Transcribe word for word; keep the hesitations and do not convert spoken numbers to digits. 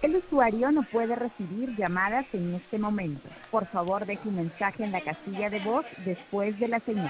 El usuario no puede recibir llamadas en este momento. Por favor, deje un mensaje en la casilla de voz después de la señal.